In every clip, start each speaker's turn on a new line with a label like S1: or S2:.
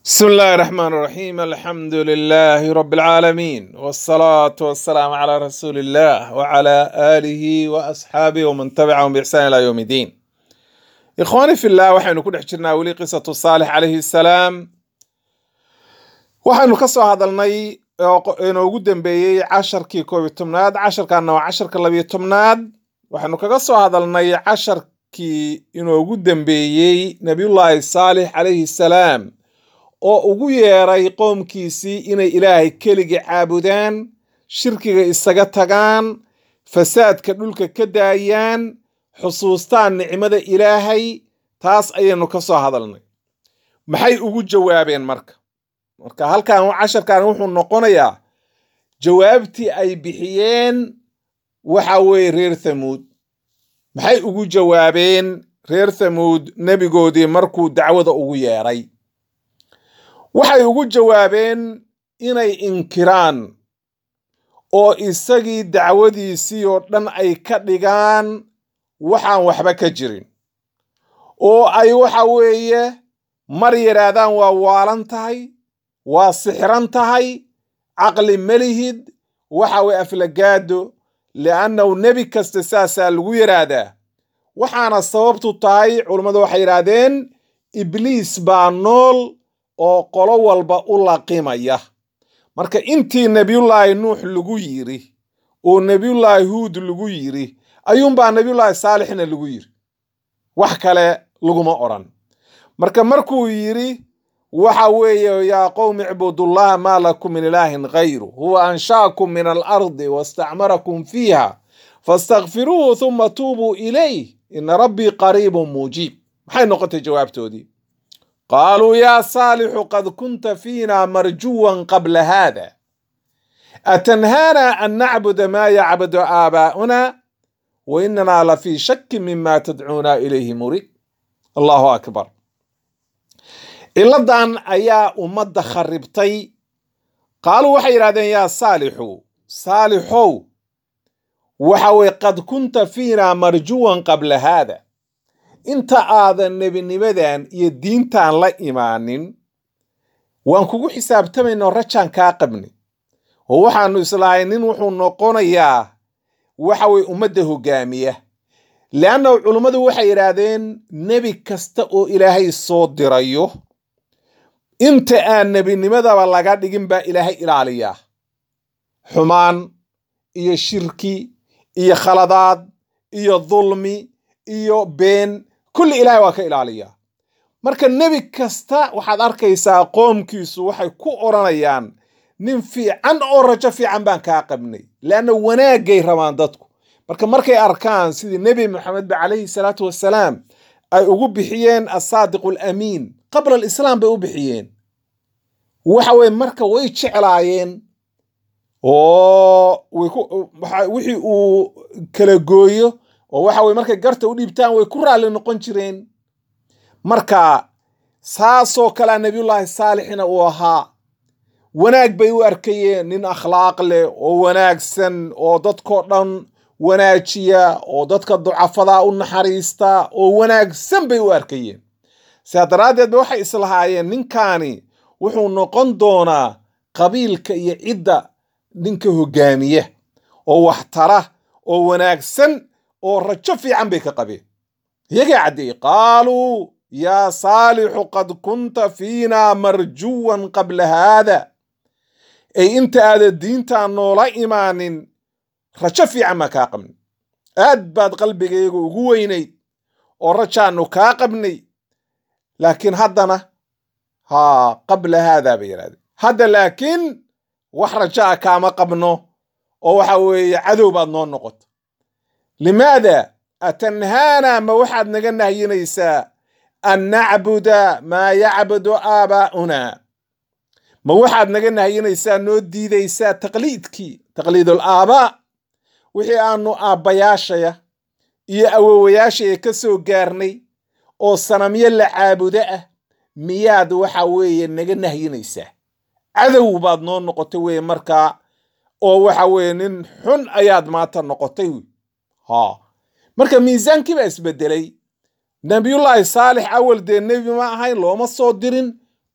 S1: بسم الله الرحمن الرحيم الحمد لله رب العالمين والصلاة والسلام على رسول الله وعلى آله وأصحابه ومن تبعهم بإحسان إلى يوم الدين. إخواني في الله وحين نكون حجرنا ولي قصة صالح عليه السلام وحين نكسو هذا الني إنه قدم بي 10 كي كوبي تمناد 10 كان 10 كلبي تمناد وحين نكسو هذا الني 10 كي إنه قدم بي نبي الله صالح عليه السلام oo ugu yeeray qoomkiisii inay ilaahay keliga caabudaan shirkiga isaga tagaan fasaadka dhulka ka daayaan xusuustaan nicmada ilaahay taas ayaynu ka soo hadalnay maxay ugu jawaabeen marka halkan casharkan wuxuu noqonayaa jawaabtii ay bixiyeen waxa weey reer Thamuud maxay ugu jawaabeen reer Thamuud nabigoodii markuu dacwada ugu yeeray waxay ugu jawaabeen inay inkiraan oo isagii dacwadiisii oo dhan ay ka dhigaan waxaan waxba ka jirin oo ay waxa weeye mar yiraahdaan waa waalan tahay waa sixran tahay aqli malihid waxa way aflagaado laanahu nabi kasta saasa lagu yiraahdaa waxaana sababtu tahay culimadu waxay yiraahdeen ibliis baa nool oo qolo walba u laqimaya marka intii nabiyullaahi nuux lagu yiri oo nabiyullaahi huud lagu yiri ayuunbaa nabiyullaahi saalixna lagu yiri wax kale laguma oran marka markuu yiri waxa weeye yaa qawmi ibudullaha ma lakum min ilaahin ghayru huwa anshaakum min al-ardi wasta'marakum fiha fastaghfiruhu thumma tubu ilayhi in rabbi qaribun mujib maxay noqotay jawaabtoodii قالوا يا صالح قد كنت فينا مرجوا قبل هذا أتنهانا أن نعبد ما يعبد آباؤنا وإننا لفي شك مما تدعونا إليه مريب الله أكبر إلا دان أيا أمد خربتي قالوا وحيرادين يا صالحو وحوي قد كنت فينا مرجوا قبل هذا inta aadan nebinimadan iyo diintan la imaanin waan kugu xisaabtamaynaa rajaan ka qabni oo waxaanu islaahayn wuxuu noqonayaa waxa way ummadda hogaamiya laana culimadu waxay yiraahdeen nabi kasta oo ilaahay soo dirayo inta aan nebinimadaba laga dhigin baa ilaahay ilaaliya xumaan iyo shirki iyo khaladaad iyo dhulmi iyo been كل إله waa ka ilaaliya marka nabi kasta waxaad arkaysaa qoomkiisu waxay ku oranayaan nin fiican oo rajo fiican baan ka qabnay laana wanaagay rabaan dadku markay arkaan sidii nabi maxamed alayhi salatu wasalaam ay ugu bixiyeen as-sadiqul amin qabla al-islam bay u bixiyeen waxa way marka way jeclaayeen oo wixii uu kala gooyo oo waxa way markay garta u dhiibtaan way ku raali noqon jireen marka saaso kala nabiyullaahi saalixina uu ahaa wanaag bay u arkayeen nin akhlaaq leh oo wanaagsan oo dadko dhan wanaajiya oo dadka ducafada u naxariista oo wanaagsan bay u arkayeen saadaradeed waxay islahaayeen ninkaani wuxuu noqon doonaa qabiilka iyo cidda ninka hogaamiye oo wax tara oo wanaagsan oo rajo fiican bay ka qabeen iyaga cadii qaaluu ya saalix qad kunta fiina marjuwan qabla hada ay inta aada diinta noola imaanin rajo fiican ma ka qabnay aad baad qalbigayga ugu weynayd oo rajaanu ka qabnay laakiin haddana qabla hada bayraad hadda laakiin wax raja kaama qabno oo waxa weeye cadow baad noo noqoto لماذا أتنهانا ما واحد نجنا ينسى أن نعبد ما يعبد آباؤنا ما واحد نجنا ينسى نودي ذيسى تقليد الآباء وحي أنه آباياشيا يا أووياشيا كسو جارني أو صنمي اللي عابده مياد وحوي نجنا ينسى عذو بعض نون نقطوي مركا أو وحوي نحن أياد ما تنقطوي marka miisaankii baa isbedelay nabiyullaahi saalix awal de nabi ma ahayn looma soo dirin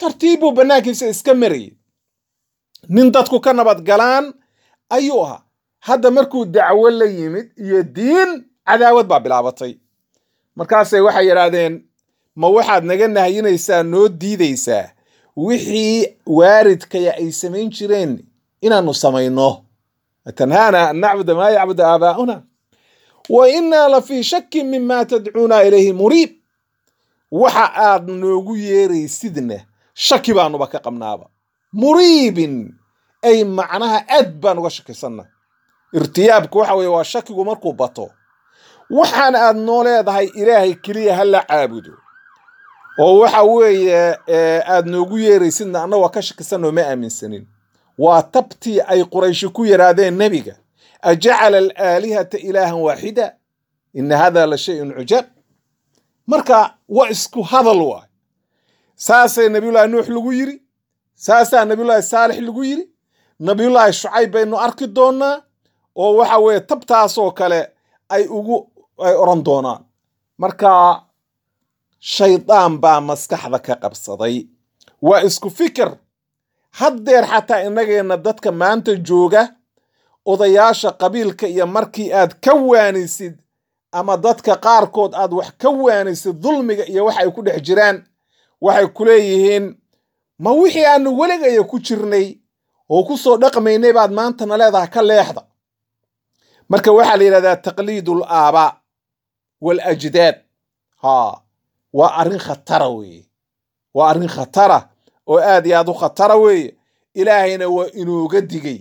S1: tartiibbuu bannaankiisa iska marayay nin dadku ka nabad galaan ayuu ahaa. hadda markuu dacwo la yimid iyo diin, cadaawad baa bilaabatay. markaasay waxay yidhaahdeen, ma waxaad naga nahyinaysaa, noo diidaysaa wixii waaridkaya ay samayn jireen inaannu samayno? tanhaana an nacbuda maa yacbudu aabaa'una wa innaa la fii shakin mima tadcuuna ilayhi muriib. waxa aad noogu yeeraysidna shaki baanuba ka qabnaaba. muriibin ay macnaha aad baan uga shakisanna. irtiyaabku waxa weeye waa shakigu markuu bato. waxaan aad noo leedahay ilaahay keliya ha la caabudo, oo waxa weeye aad noogu yeeraysidna annagoo ka shakisanoo ma aaminsanin. waa tabtii ay qurayshi ku yidhaahdeen nebiga, ajacala alaalihata ilaahan waaxida ina hada la shayun cujaab. marka waa isku hadal waay. saasay nabiyullaahi nuux lagu yiri, saasaa nabiyullaahi saalix lagu yiri, nabiyullaahi shucayb baynu arki doonaa, oo waxa weeye tabtaasoo kale ay oran doonaan. marka shaydaan baa maskaxda ka qabsaday. waa isku fikir. haddeer xataa innageenna dadka maanta jooga, odayaasha qabiilka, iyo markii aad ka waanisid ama dadka qaarkood aad wax ka waanisid dulmiga iyo wax ay ku dhex jiraan, waxay ku leeyihiin, ma wixii aanu weligaya ku jirnay oo ku soo dhaqmaynay baad maantana leedahay ka leexda. marka waxaa la yidhahdaa taqliidul aabaa wal ajdaad. waa arrin khatara weeye. waa arrin khatara oo aad iyo aad u khatara weeye. ilaahayna waa inooga digay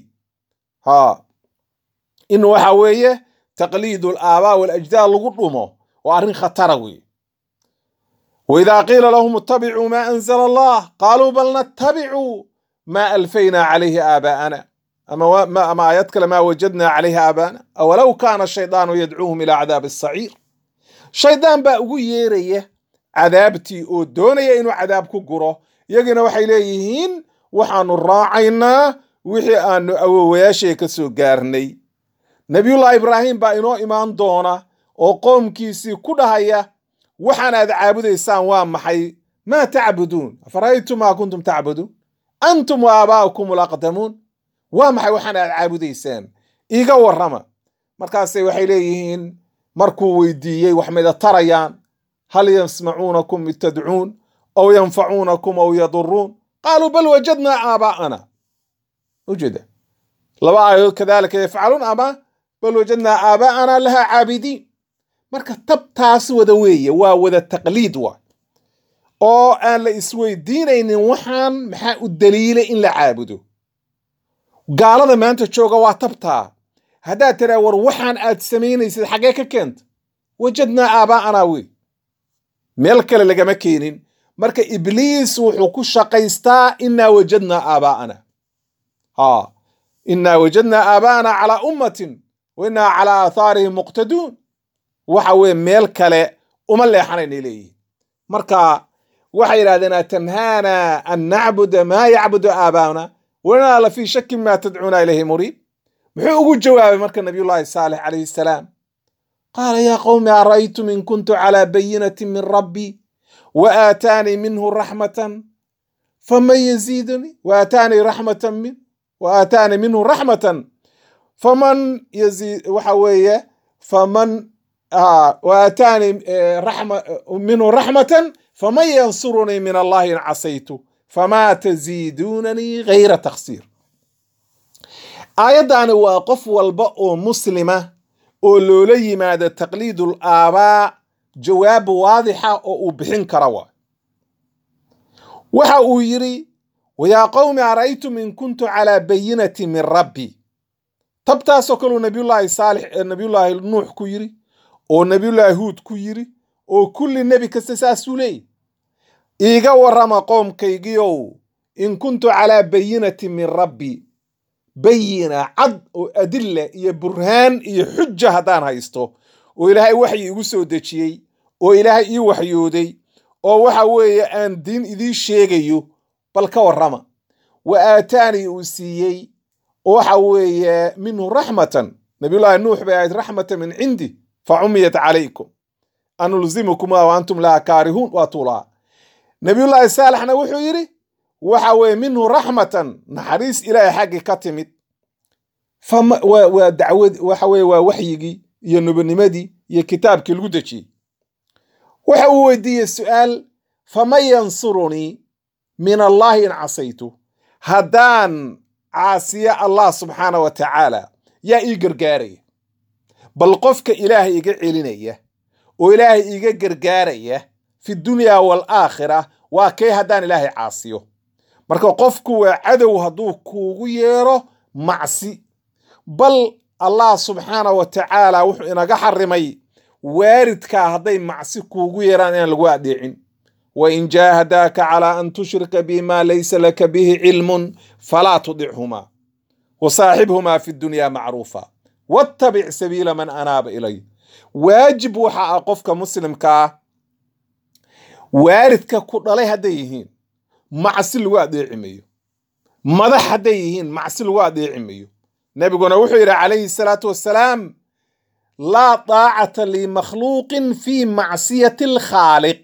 S1: in waxa weeye taqliidul aabaa wal ajdaad lagu dhumo. waa arrin khatara weeye. waidaa qiila lahum ittabicuu maa anzala allah qaaluu bal nattabicuu maa alfaynaa calayhi aabaa'ana ama aayad kale maa wajadnaa calayhi aabaa'ana awalow kaana shaydaanu yadcuuhum ilaa cadaabi asaciir. shaydaan baa ugu yeeraya cadaabtii oo doonaya inuu cadaab ku guro. iyagina waxay leeyihiin waxaanu raacaynaa wixii aanu awowayaashee ka soo gaarnay. nebiyullaahi ibraahim baa inoo imaan doona oo qoomkiisii ku dhahaya, waxaan aad caabudaysaan waa maxay? maa tacbuduun afara'aytum maa kuntum tacbuduun antum wa aabaa'ukum alaqdamuun. waa maxay waxaan aad caabudaysaan? iiga warrama. markaasay waxay leeyihiin, markuu weydiiyey, wax mida tarayaan, hal yasmacuunakum id tadcuun aw yanfacuunakum aw yaduruun qaaluu bal wajadnaa aabaa'ana. ujeeda laba aayadood kadaalika yafcaluun ama bal wajadnaa aabaa'ana lahaa caabidiin. marka tabtaas wada weeye, waa wada taqliid waa, oo aan la isweydiinaynin waxaan maxaa u daliilay in la caabudo. gaalada maanta jooga waa tabtaa. haddaad tiraa war waxaan aad samaynaysid xaggee ka keenta? wajadnaa aabaa'ana wey, meel kale lagama keenin. marka ibliis wuxuu ku shaqaystaa innaa wajadnaa aabaa'ana. innaa wajadnaa aabaa'ana calaa ummatin wa innaa calaa aathaarihim muqtaduun. waxa weye meel kale uma leexanaynay leeyihin. marka waxay yidhahdeen, atanhaana an nacbuda maa yacbudu aabaa'una wa innaa la fii shakin maa tadcuuna ilayhi muriib. muxuu ugu jawaabay marka nabiyullaahi saalix calayhi salaam? qaala yaa qowmi ara'aytum in kuntu calaa bayinatin min rabbii wa aataanii minhu raxmatan faman yaziiduni wa aataanii minhu raxmatan faman yaziid. waxa weeye faman wa aataanii minhu raxmatan faman yansurunii min allahi in casaytu famaa taziidunanii gayra takhsiir. aayaddaani waa qof walba oo muslima oo loola yimaado taqliidul aabaa jawaab waadixa oo uu bixin kara waa. waxa uu yidhi, wayaa qowmi ara'aytum in kuntu calaa bayinati min rabbi. tabtaasoo kaleu nabiyullaahi nuux ku yiri, oo nabiyullaahi huud ku yiri, oo kulli nebi kasta saasuu leeyahy. iiga warrama qoomkaygiiow, in kuntu calaa bayinati min rabbi, bayina cad oo adilla iyo burhaan iyo xuja haddaan haysto, oo ilaahay waxyi igu soo dejiyey, oo ilaahay ii waxyooday, oo waxa weeye aan diin idiin sheegayo, bal ka warrama. wa aataanii uu siiyey waxa weeye minhu raxmatan. nabiyullaahi nuux bay ahayd raxmatan min cindi fa cumiyat calaykum anulzimukuma wa antum laha kaarihuun waa tuulaa. nabiyullaahi saalixna wuxuu yidhi, waxa weeye minhu raxmatan naxariis ilaahay xaggi ka timid waa dacwad waxa weeye waa waxyigii iyo nabanimadii iyo kitaabkii lagu dejiyey waxa uu weydiiyey su'aal faman yansurunii min allahi in casaytu haddaan caasiya allah subxaana wa tacaala yaa ii gargaaraya bal qofka ilaahay iga celinaya oo ilaahay iga gargaaraya fi dunya waalaakhira waa kee haddaan ilaahay caasiyo marka qofku waa cadow hadduu kuugu yeero macsi bal allah subxaana wa tacaala wuxuu inaga xarimay waaridkaa hadday macsi kuugu yeeraan inaan lagu adeecin wain jaahadaaka calaa an tushrika bima laysa laka bihi cilmun falaa tudichumaa wasaaxibhumaa fi dunya macruufa wattabic sabiila man anaaba ilay waajib waxa ah qofka muslimkaa waaridka ku dhalay hadday yihiin macsi lagu adeeci mayo madax hadday yihiin macsi lagu adeeci mayo nabiguna wuxuu yidhi calayhi salaatu wassalaam laa daacata limakhluuqin fii macsiyati alkhaaliq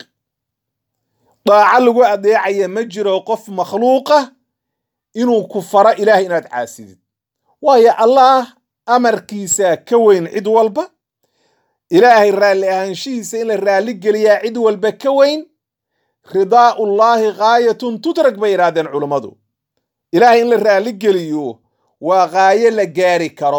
S1: daaca lagu adeecaya ma jiro qof makhluuqa inuu ku faro ilaahay inaad caasidid waayo allah amarkiisa ka weyn cid walba ilaahay raalli ahaanshihiisa in la raalli geliyaa cid walba ka weyn ridaa'ullaahi gaayatun tutrak bay yidhaahdeen culummadu ilaahay in la raalli geliyo waa gaayo la gaari karo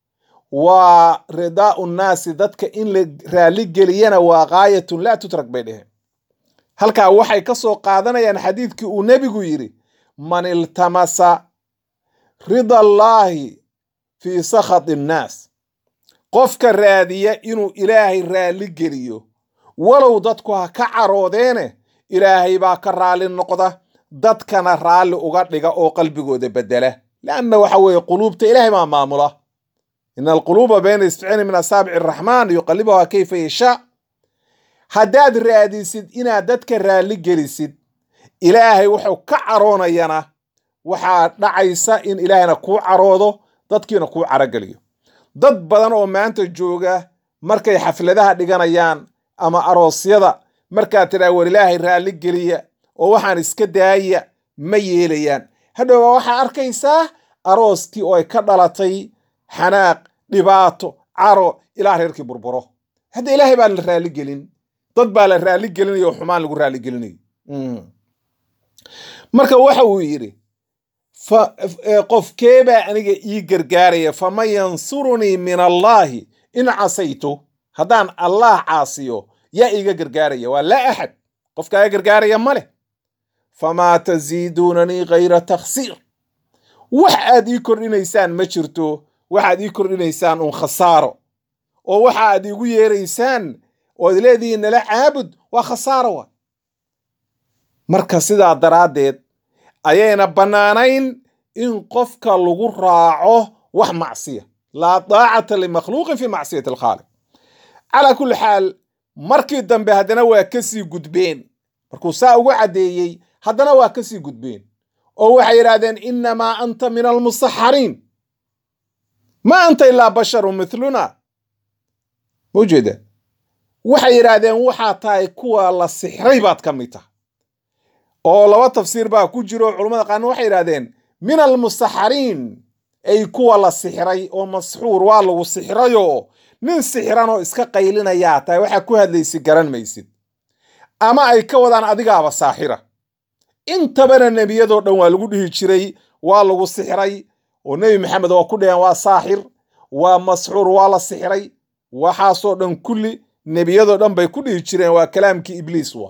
S1: waa ridaa'u nnaasi dadka in la raalli geliyana waa gaayatun laa tutrak bay dheheen halkaa waxay ka soo qaadanayaan xadiidkii uu nebigu yidhi man iltamasa rida allaahi fii sakhati nnaas qofka raadiya inuu ilaahay raalli geliyo walow dadku ha ka caroodeene ilaahay baa ka raalli noqda dadkana raalli uga dhiga oo qalbigooda bedela lanna waxa weeye quluubta ilaahay baa maamula ina alquluuba bayna isficini min asaabici araxmaan yuqallibuhaa kayfa yashaa haddaad raadisid inaad dadka raalli gelisid ilaahay wuxuu ka caroonayana waxaa dhacaysa in ilaahayna kuu caroodo dadkiina kuu carogeliyo dad badan oo maanta jooga markay xafladaha dhiganayaan ama aroosyada markaad tidhaa war ilaahay raalli geliya oo waxaan iska daaya ma yeelayaan hadhowba waxaa arkaysaa arooskii oo ay ka dhalatay xanaaq dhibaato caro ilaa reerkii burburo hadda ilaahay baa la raalli gelin dad baa la raalli gelinaya oo xumaan lagu raalli gelinayo marka waxa uu yidhi qofkeebaa aniga ii gargaaraya faman yansurunii min allaahi in casaytu haddaan allah caasiyo yaa iiga gargaaraya waa laa axad qofkaaga gargaaraya ma leh famaa taziiduunanii gayra takhsiir wax aad ii kordhinaysaan ma jirto waxaad ii kordhinaysaan un khasaaro oo waxa aad iigu yeeraysaan ood leedihiin nala caabud waa khasaaro wa marka sidaa daraaddeed ayayna bannaanayn in qofka lagu raaco wax macsiya laa daacata limakhluuqin fi macsiyati alkhaaliq calaa kulli xaal markii dambe haddana waa kasii gudbeen markuu saa ugu caddeeyey haddana waa kasii gudbeen oo waxay yidhaahdeen innamaa anta min almusaxariin ma anta ilaa basharun mithluna ma ujeeda waxay yidhaahdeen waxaa tahay kuwa la sixray baad ka mid tahay oo laba tafsiir baa ku jiro culummada qaarna waxay yidhaahdeen min almusaxariin ay kuwa la sixray oo masxuur waa lagu sixrayoo nin sixranoo iska qaylinayaa tahay waxaa ku hadlaysid garan maysid ama ay ka wadaan adigaaba saaxira intabana nebiyadoo dhan waa lagu dhihi jiray waa lagu sixray oo nebi maxamed waa ku dheheen waa saaxir waa masxuur waa la sixray waxaasoo dhan kulli nebiyadoo dhan bay ku dhihi jireen waa kalaamkii ibliis wa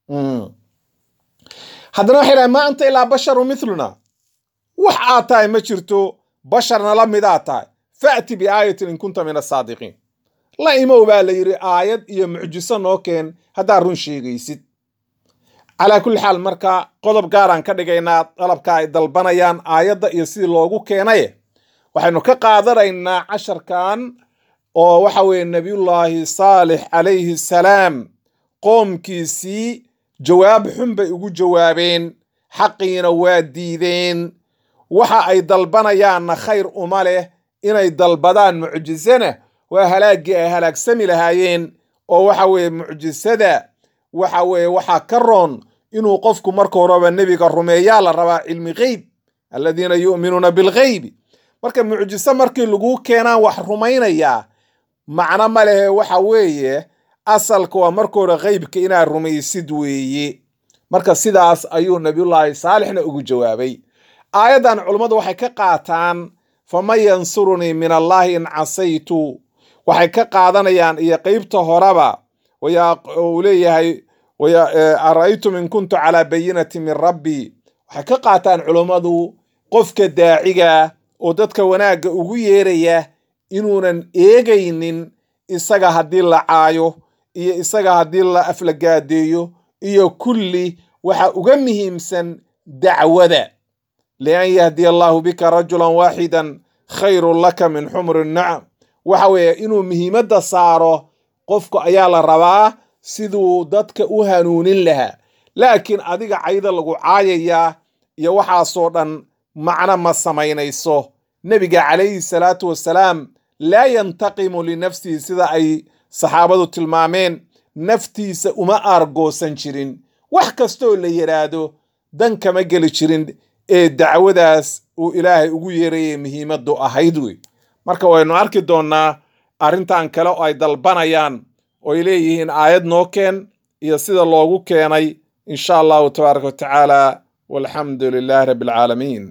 S1: haddana waxay dhahen maa anta ilaa basharu mithluna wax aad tahay ma jirto basharna la mid aad tahay fa'ti biaayatin in kunta min asaadiqiin la imow baa la yidhi aayad iyo mucjiso noo keen haddaad run sheegaysid calaa kulli xaal marka qodob gaaraan ka dhigaynaa dalabka ay dalbanayaan aayadda iyo sidii loogu keenaye waxaynu ka qaadanaynaa casharkan oo waxa weeye nebiyullaahi saalix calayhi salaam qoomkiisii jawaab xun bay ugu jawaabeen xaqiina waa diideen waxa ay dalbanayaanna khayr uma leh inay dalbadaan mucjisana waa halaaggii ay halaagsami lahaayeen oo waxa weeye mucjisada waxa weeye waxaa ka roon inuu qofku marka horeba nebiga rumeeyaa la rabaa cilmi geyb aladiina yu'minuuna bilghaybi marka mucjiso markii lagu keenaan wax rumaynayaa macno ma lehe waxa weeye asalka waa marka hore ghaybka inaad rumaysid weeye marka sidaas ayuu nabiyullaahi saalixna ugu jawaabay aayaddan culummadu waxay ka qaataan faman yansurunii min allaahi in casaytu waxay ka qaadanayaan iyo qeybta horeba uu leeyahay ara'aytum in kuntu calaa bayinati min rabbi waxay ka qaataan culummadu qofka daaciga oo dadka wanaagga ugu yeeraya inuunan eegaynin isaga haddii la caayo iyo isaga haddii la aflagaadeeyo iyo kulli waxa uga muhiimsan dacwada lian yahdiya allaahu bika rajulan waaxidan khayrun laka min xumri nacam waxa weeye inuu muhiimadda saaro qofku ayaa la rabaa siduu dadka u hanuunin lahaa laakiin adiga cayda lagu caayayaa iyo waxaasoo dhan macno ma samaynayso nebiga calayhi salaatu wasalaam laa yantaqimu linafsihi sida ay saxaabadu tilmaameen naftiisa uma aargoosan jirin wax kastoo la yidhaahdo dan kama geli jirin ee dacwadaas uu ilaahay ugu yeerayay muhiimaddu ahayd wey marka waynu arki doonnaa arrintan kale oo ay dalbanayaan oo ay leeyihiin aayad noo keen iyo sida loogu keenay insha allahu tabaaraka wa tacaala walxamdu lilaahi rabbi alcaalamiin